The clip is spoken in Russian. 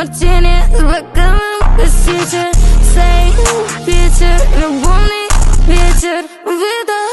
мартини с бокалом гасите. Сей ветер, любовный ветер, выдай.